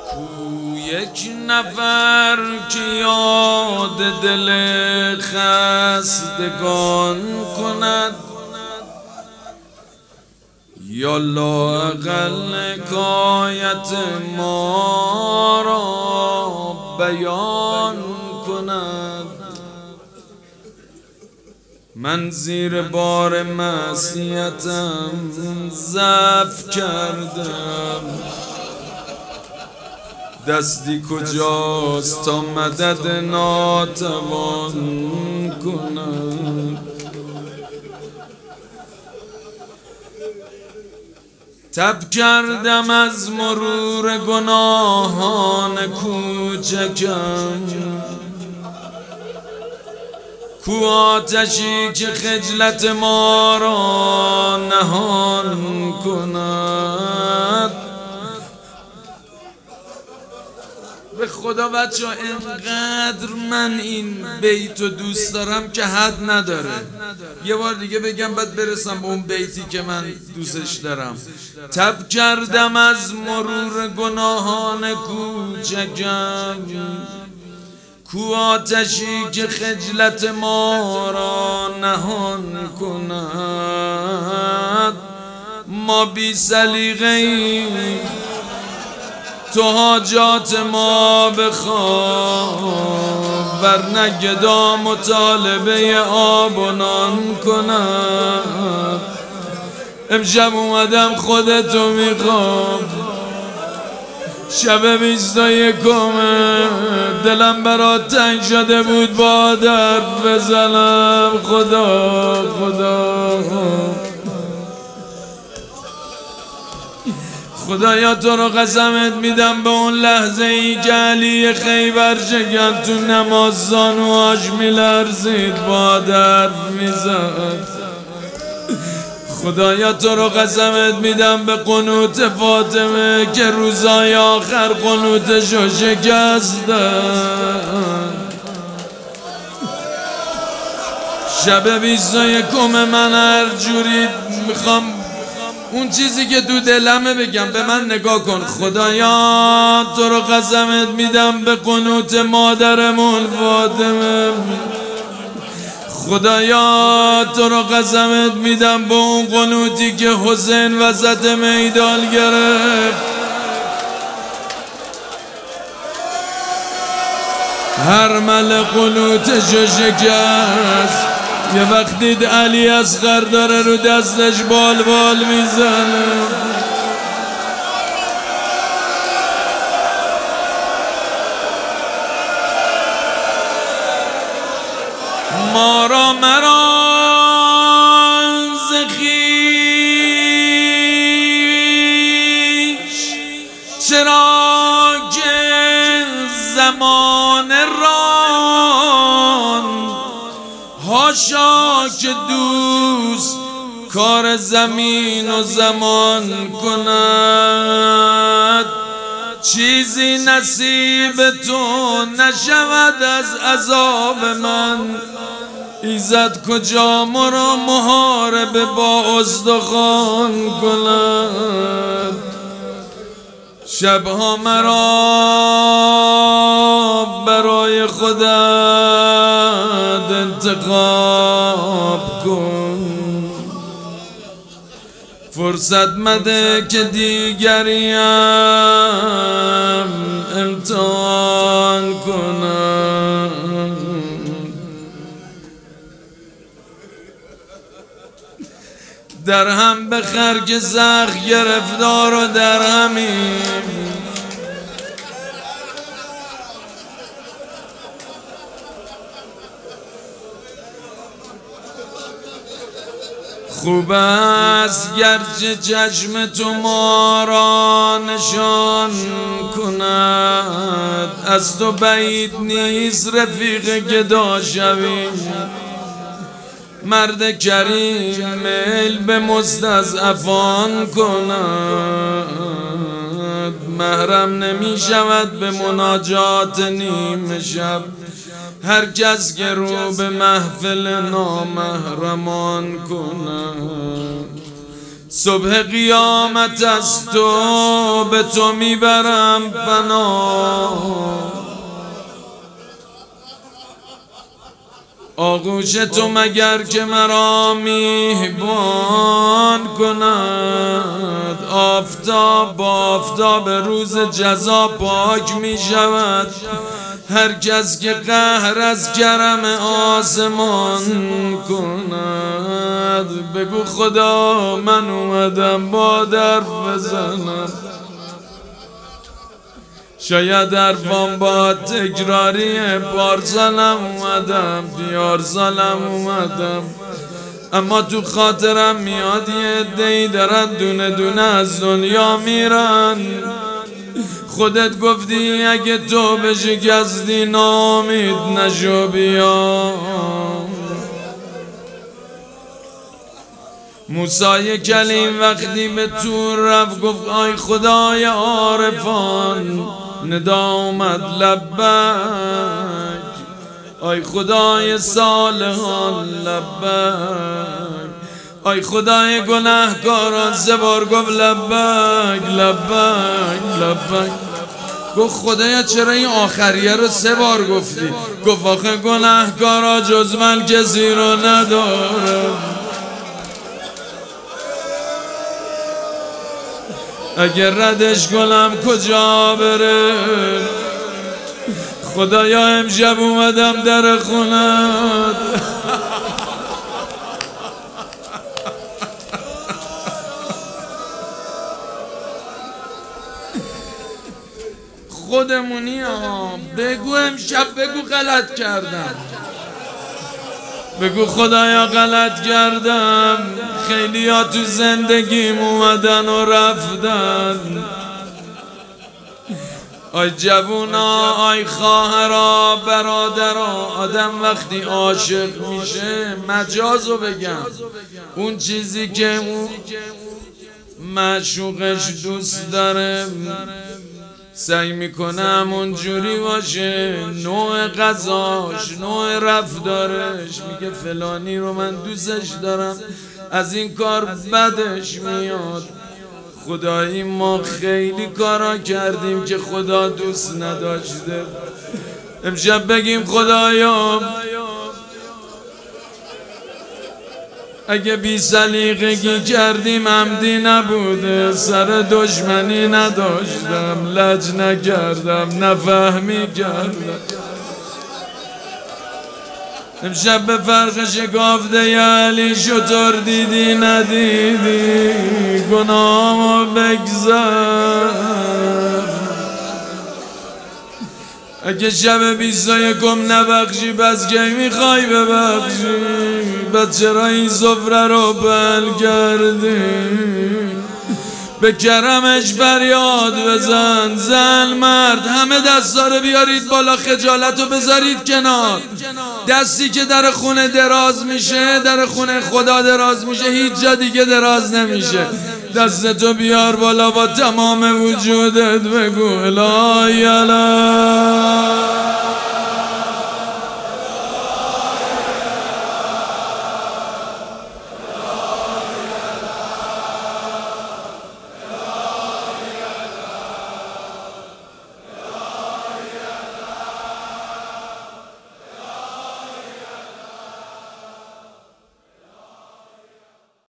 یک نفر که یاد دل خستگان کند، یا لااقل حکایت ما را بیان کند. من زیر بار معصیتم ضعف کردم، دستی کجاست تا مدد ناتوان کند. تب کردم از مرور گناهان کوچکم، کو آتشی که خجلت ما را نهان کند. به خدا بچه ها اینقدر من این بیتو دوست دارم که حد نداره. یه بار دیگه بگم بعد برسم به اون بیتی که من دوستش دارم. تب کردم از مرور گناهان کوچکم، کو آتشی که خجلت ما را نهان کند. ما بی سلیقه ایم، تو حاجات ما بخواه، ورنه گدا مطالبه آب و نان کند. امشب اومدم خودتو میخوام، شب 21 دلم برات تنگ شده بود با درد بزنم. خدا خدایا تو رو قسمت میدم به اون لحظه ای که علی خیبر شکن تو نماز زانوهاش میلرزید با درد میزد. خدایا تو رو قسمت میدم به قنوت فاطمه که روزای آخر قنوتشو شکستن. شب 21 من هر جوری میخوام اون چیزی که تو دلمه بگم. به من نگاه کن. خدایا تو رو قسمت میدم به قنوت مادرمون فاطمه، خدایا تو رو قسمت میدم به اون قنوتی که حسین وسط میدان گرفت. هر مل قنوتشو شکست. یه وقت دید علی اصغر داره رو دستش بال میزنه. ما مرا ز خویش چرا که زمان ران، هاشا که دوست کار زمین و زمان کند. چیزی نصیب تو نشود از عذاب من، ایزد کجا مرا محاربه با استخوان کند. شبها مرا برای خودت انتخاب کن، فرصت مده که دیگریم امتحان کنم. در هم بخر که زخم گرفتار و در همیم. خوب است گرچه چشم تو ما را نشان کند، از تو بعید نیست رفیق گدا شویم. مرد کریم میل به مستضعفان کند، محرم نمی شود به مناجات نیم شب. هر کس که رو به محفل نامحرمان کند. صبح قیامت از تو به تو میبرم پناه، آغوش تو مگر که مرا میهبان کند. آفتاب با آفتاب روز جزا پاک می شود، هر کس که قهر از کرم آسمان کند. بگو خدا من اومدم با درف بزنم، شاید حرفام با تکراری پارسالم اومدم، پیارسالم اومدم، اما تو خاطرم میاد یه عده‌ای دارن دونه دونه از دنیا میرن. خودت گفتی اگه تو بشکستی ناامید نشو بیا. موسی کلیم وقتی به طور رفت گفت آی خدای عارفان، ندا اومد لبک. آی خدای صالحان لبک. آی خدای گناهکاران سه بار گفت لبک لبک لبک. گفت خدایا چرا این آخریه رو سه بار گفتی؟ گفت آخه گناهکارا جز من کسی رو نداره. اگر ردش کنم کجا بره؟ خدایا امشب اومدم در خونت. خودمونی ها. بگو امشب، بگو غلط کردم، بگو خدایا غلط کردم. خیلی ها تو زندگیم اومدن و رفتن. آی جوونا، آی خواهرا، برادرا، آدم وقتی عاشق میشه، مجازو بگم، اون چیزی که اون معشوقش دوست داره سعی میکنم اونجوری باشه، نوع غذاش، نوع رفتارش. میگه فلانی رو من دوستش دارم، از این کار بدش میاد. خدایی ما خیلی کارا کردیم که خدا دوست نداشته. امشب بگیم خدایا اگه بی سلیقگی کردیم عمدی نبوده، سر دشمنی نداشتم، لج نکردم، نفهمی کردم. امشب به فرق شکافته ی علی شطور دیدی ندیدی، گناهامو بگذر. اگه شب 21 نبخشی پس کی میخوای ببخشی؟ بس چرا این سفره رو بل کردی؟ به کرمش فریاد بزن، زن مرد همه دستا رو بیارید بالا، خجالت رو بذارید کنار. دستی که در خونه دراز میشه، در خونه خدا دراز میشه، هیچ جا دیگه دراز نمیشه. دستتو بیار بالا با تمام وجودت، بگو الهی الهی.